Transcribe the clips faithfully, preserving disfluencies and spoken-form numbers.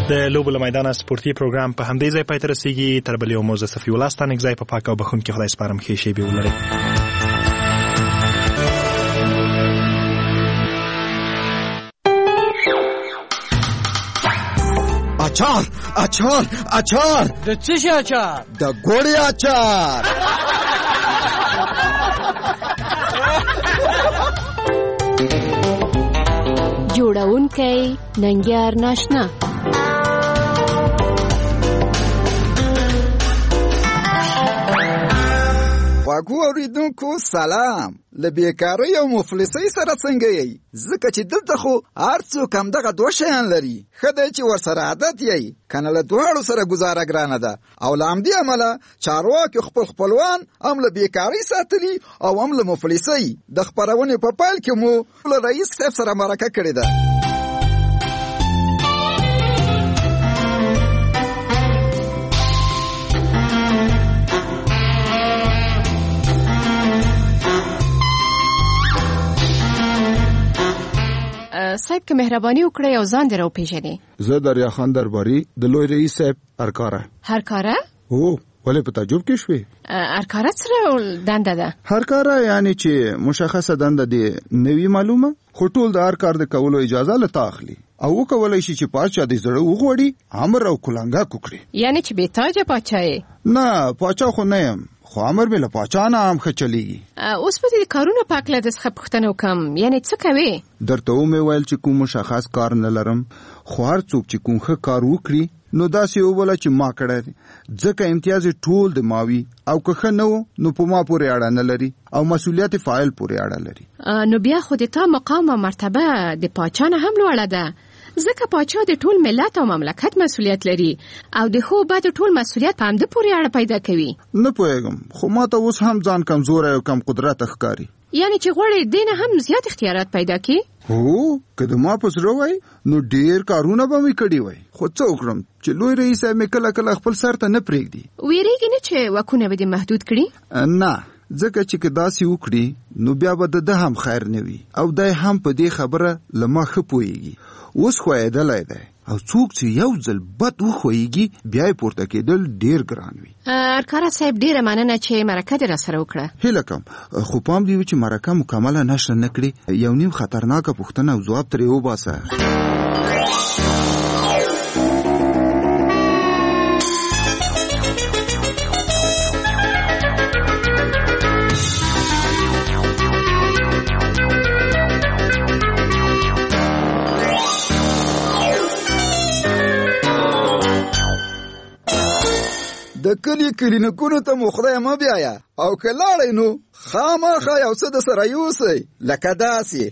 د لوبو له میدانه سپورتي پروګرام په همدې ځای پای ته رسیږي. تر بلې یو موزه صفي الله ستانک ځای په پاک او بخښونکي خدای سپارم. ښې شېبې ولرئ. اچار اچار اچار. د څه شي اچار؟ د ګوړې اچار. جوړونکی ننګیار ناشنا. واګو اوریدونکو سلام. له بیکارۍ او مفلسۍ سره څنګه یې؟ ځکه چې دلته خو هر څوک همدغه دوه شیان لري. ښه دی چې ورسره عادت یې، که نه له دواړو سره ګزاره ګرانه ده. او له همدې امله چارواکو خپل خپلوان هم له بیکارۍ ساتلي او هم له مفلسۍ. د خپرونې په پیل کې مو له رئیس صاحب سره مرکه کړې ده. صاحب که مهرباني وکړئ او ځان دې راوپېژنئ. زه دریا خان درباري د لوی رئیس صاحب هرکاره. هرکاره؟ هو، ولې په تعجب کې شوې؟ هرکاره څه ډول دنده ده؟ هرکاره یعنی چې مشخصه دنده دې نوي معلومه، خو ټول د هر کار د کولو اجازه له تا اخلي او وکولای شي چې پاچا دې زړه وغوړي، امر او کلنګا وکړي. یعنی چې بې تاجه پاچا یې؟ نه، پاچا خو نه یم، خو امر مې له پاچا نه هم ښه چلیږي. اوس به دې کارونه په هکله درڅخه پوښتنه وکړم، یعنې څه کوې؟ درته ومې ویل چې کوم مشخص کار نه لرم، خو هر څوک چې کوم ښه کار وکړي نو داسې وبوله چې ما کړی دی، ځکه امتیاز ټول د ما وي، او که ښه نه و نو په ما پورې اړه نه لري او مسؤلیت فاعل پورې اړه لري. نو بیا خو د تا مقام او مرتبه د پاچا نه هم لوړه ده، ځکه پاچا د ټول ملت او مملکت مسؤلیت لري او د خو بعد ټول مسؤلیت په همده پورې اړه پیدا کوي. نه پوهېږم، خو ما ته اوس هم ځان کمزوری او کم قدرت ښکاري. یعنی چې غواړې دې نه هم زیات اختیارات پیدا کړي؟ هو، که د ما په زړه وای نو ډېر کارونه به مې کړي وای، خو څه وکړم چې لوی رئیس صاحب مې کله کله خپل سر ته نه پرېږدي. ویرېږي نه چې واکونه به دې محدود کړي؟ نه، ځکه چې که داسې وکړي نو بیا به د ده هم خیر نه وي او دی هم په دې خبره له ما ښه پوهېږي. اوس خویدلی دی او څوک چې یو ځل بد وخویږي بیا یې پورته کېدل ډېر ګران وي. هرکاره صاحب ډېره مننه چې مرکه دې راسره وکړه. هیله کوم، خو پام دې وي چې مرکه مکمله نشر نه کړي، یو نیم خطرناکه پوښتنه او ځواب ترې وباسه. د کلی کلینیکونو ته مو خدای مه بیایه، او که لاړئ نو خامخا یو څه د سره یوسئ، لکه داسې.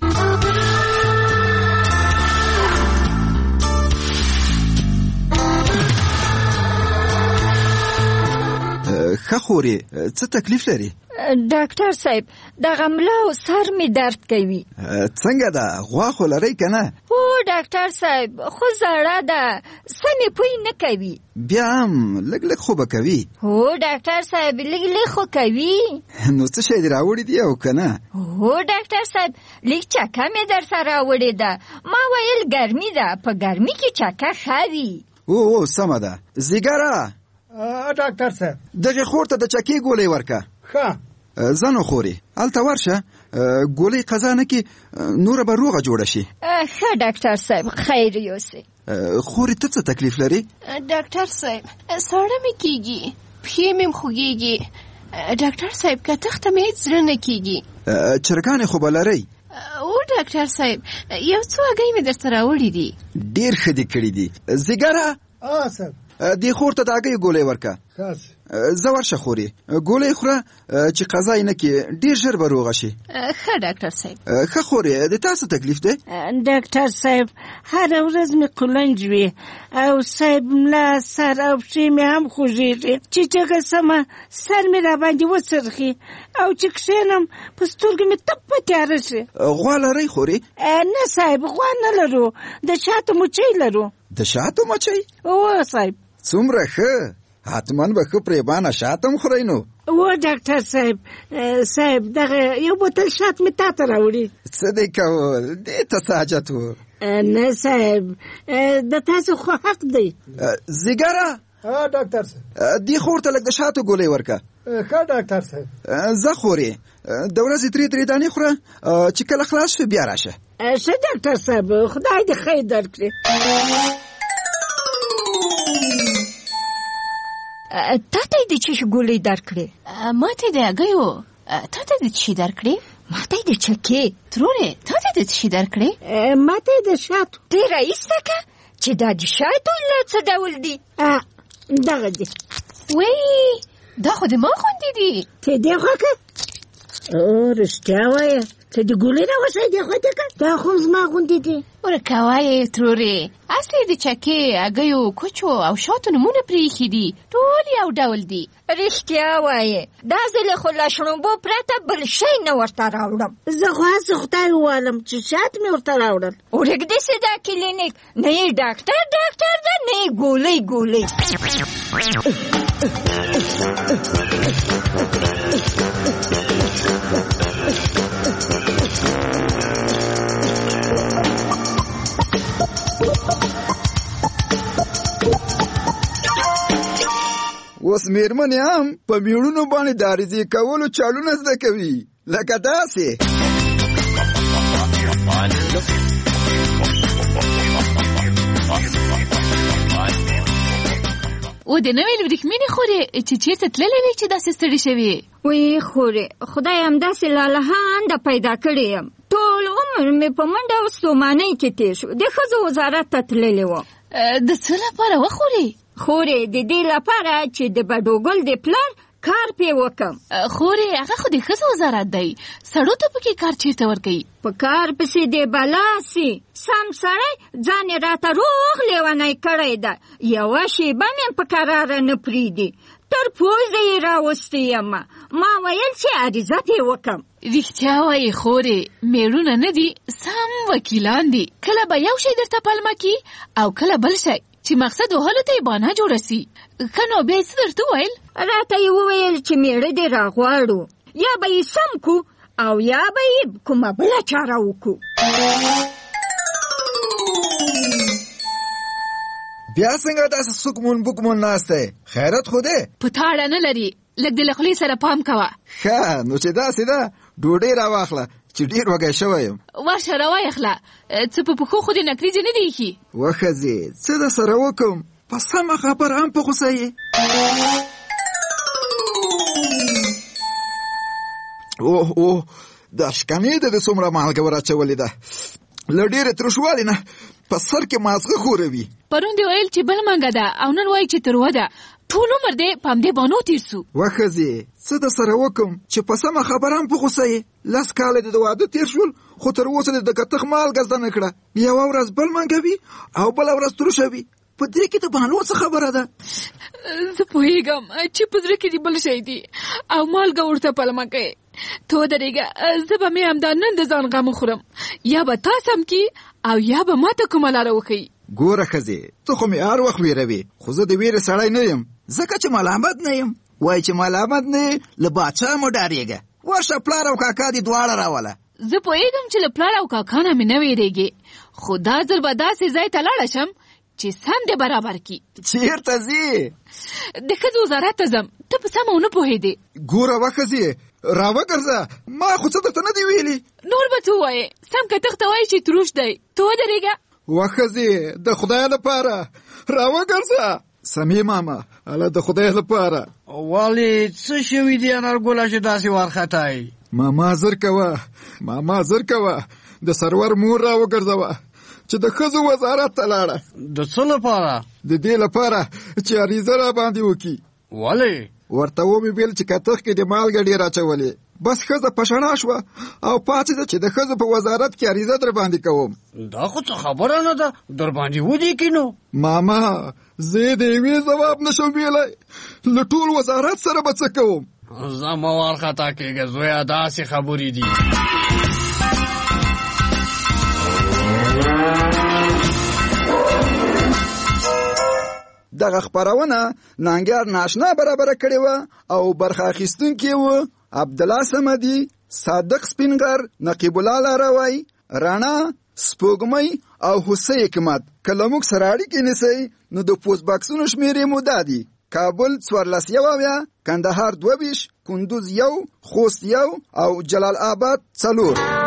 ښه خورې، څه تکلیف لري؟ ډاکټر صاحب، دغه ملا او سر می درد کوي. څنګه ده، غوا خو لرئ که نه؟ هو ډاکټر صاحب، خو زړه ده، سمې پوی نه کوي. بیا هم لږ لږ خو به کوي. هو ډاکټر صاحب، لږ لږ خو کوي. نو څه شی دې راوړي دي او که نه؟ هو ډاکټر صاحب، لږ چکه مې در سره راوړې ده. ما ویل ګرمي ده، په ګرمي کې چکه ښه وي. او او سمه ده. زیګره ډاکټر صاحب، دغې خور ته د چکې ګولۍ ورکه. ښه زنو خوري، هلته ورشه، ګولۍ قضا نه کې نوره به روغه جوړه شي. ښه ډاکټر صاحب، خیر یوسئ. خوري ته څه تکلیف لري؟ ډاکټر صاحب، ساړه مې کېږي، پښې مې خوږېږي. ډاکټر صاحب، که تخته مې هېڅ زړه نه کېږي. چرګانې خو به لرئ؟ او ډاکټر صاحب، یو څو هګۍ مې درته راوړي دي. ډېر ښه دې کړي دي. زیګره صاحب، دې خور ته د هګۍ ګولۍ ورکه. زه ورشه خوري، ګولۍ خوره چې قضا یې نه کې، ډېر ژر به روغه شي. ښه ډاکټر صاحب. ښه خوري، د تاسو تکلیف دی؟ ډاکټر صاحب، هره ورځ مې قلنج وي او صاحب ملا، سر او پښې مې هم خوږېږي. چې جګه سمه سر مې را باندې وڅرخي او چې کښېنم په سترګو مې تپه تیاره شي. غوا لرئ خوري؟ نه صاحب، غوا نه لرو، د شاتو مچۍ لرو. د شاتو مچۍ؟ او صاحب، څومره ښه، حتما به ښه پریبانه شات هم خورئ. نو و ډاکټر صاحب، صاحب دغه یو بوتل شات مې تا ته راوړي. څه دی کول، دې ته څه حاجت و؟ نه صاحب د تاسو خو حق دی. زیګره ها ډاکټر صاحب دی خور ته لږ د شاتو ګولۍ ورکه. ښه ډاکټر صاحب. زه خورې د ورځې درې درې دانې خوره چې کله خلاص شو بیا راشه. ښه ډاکټر صاحب خدای دې خیر درکړي. تا ته یې د چشي ګولۍ درکړې؟ ما ته یې د هګیو. تا ته یې د چی درکړې؟ ما ته یې د چکې. ترورې تا ته یې د چی درکړې؟ ما ته یې د شاتو. ته رایسته که چې دا د شاتو له څه ډول دي؟ دغه دي. وی دا خو د ما غوندې دي. ته دې خوښه؟ او رښتیا وایه ته د ګولۍ نه وسه دې خوښه که دا خو زما غوندې دي. ورکه وایې ترورې اصل د چکې هګیو کوچو او شاتو نومونه پرېښي دي. ټول یو ډول دي. رښتیا وایې دا ځل خو له شړومبو پرته بل شی نه ورته راوړم. زه خو هسې خدای ووالم چې شات مې ورته راوړل. ورږدې دا کلینیک نه یې ډاکټر ډاکټر ده نه یې ګولۍ ګولۍ. اوس مېرمنې هم په میړونو باندې د عریضې کولو چالونه زده کوي لکه داسې. او د نوې وریښمینې خورې چې چېرته تللی وې چې داسې ستړې شوې؟ وی خورې خدای همداسې لالهانده پیدا کړې یم. ټول عمر مې په منډه او ستومانۍ کې تېر شو. د ښځو وزارت ته تللې وم. د څه لپاره وخورې؟ خورې د دې لپاره چې د بډوګل د پلار کار پې وکم. خورې هغه خو د ښځو وزارت دی. سړو ته پکې کار چېرته ورکوي؟ په کار پسې د بلا سي. سم سړی ځان یې راته روغ لیونی کړی ده. یوه شیبه مې په کراره نه پرېږدي. تر پوزه یې راوستی یم. ما ویل چې عریضه پې وکم. رښتیا وایې خورې میړونه نه دي سم وکیلان دي. کله به یو شی درته پلمه کي او کله بل شی چې مقصد وهلو ته یې بانه جوړه سي. که نو بیا یې څه درته وویل؟ راته یې وویل چې میړه دې راغواړو یا به یې سم کو او یا به یې کومه بله چاره وکړو. بیا څنګه داسې سکمون بکمون ناست دی؟ خیرت خو دی؟ په تا اړه نه لري. لږ د له خولې سره پام کوه. ښه نو چې داسې ده ډوډۍ راواخله چې ډېر وږی شوی یم. ورشه راوایخله. څه په پښو خو دې نکریزې نه دي ایښي؟ وښځې څه در سره وکړم؟ په سمه خبره هم په غوسه یې. اوه اوه دا شکنې ده د څومره مالګه ور اچولې ده. له ډېرې ترشوالي نه په سر کې مازغه خوروي. پرون دې ویل چې بل منګه ده او نن وایي چې تروه ده. ټول عمر دې په همدې بانو تېر سو. وښځې څه در سره وکړم چې په سمه خبره هم په غوسه یې. لس کاله دې د واده تېر شول خو تر اوسه دې د کتغ مالګه زده نه کړه. یوه ورځ بل منګه وي او بله ورځ ترشه وي. په دې کې د بانو څه خبره ده؟ زه پوهېږم چې په زړه کې دې بل شی دي او مالګه ورته پلمه کوې. ته ودرېږه زه به مې همدا نن د ځان غم وخورم. یا به تا سم کي او یا به ما ته کومه لاره وښیي. ګوره ښځې ته خو مې هر وخت ویروې خو زه د ویرې سړی نه یم ځکه چې ملامت نه یم. وایي چې ملامت نه یې له باچا مو ډارېږه. ورشه پلار او کاکا دې دواړه راوله. زه پوهېږم چې له پلار او کاکا نه مې نه ویرېږې خو دا ځل به داسې ځای ته لاړه شم چې سم دې برابر کي. چېرته ځې؟ د ښځو وزارت ته ځم. ته په سمه ونه پوهېدې. ګوره وښځې راوګرځه ما خو څه درته نه دي ویلي. نور به څه ووایې؟ سم کتغ ته وایي چې تروش دی. ته ودرېږه. وښځې د خدای لپاره راوګرځه. سمې ماما هله د خدای لپاره. والې څه شوي دي انارګله چې داسې وارخطایي؟ ماما زر کوه ماما زر کوه د سرور مور راوګرځوه چې د ښځو وزارت ته لاړه. د څه لپاره؟ د دې لپاره چې عریضه را باندې وکړي. ولې؟ ورته ومې ویل چې کتغ کې د مالګه ډېر اچولې. بس ښځه په شڼا شوه او پاڅېده چې د ښځو په وزارت کې عریضه در باندې کوم. دا خو څه خبره نه ده در باندې ودرېږي. نو ماما زه د یوې ځواب نشم ویلی له ټول وزارت سره به څه کوم؟ زه مه وارخطا کېږه زویه داسې خبرې دي. دغه خپرونه نانګیار ناشنا برابره کړې وه او برخه اخیستونکي وو عبدالله صمدي، صادق سپینغر، نقیب الله لاروی، رڼا، سپوږمۍ او حسین حکمت که له موږ سره اړیکې نیسئ نو د پوسټ باکسونو شمېرې مو دا دي: کابل څوارلس یو اویا، کندهار دوه ویشت، کندوز یو، خوست یو او جلال آباد څلور.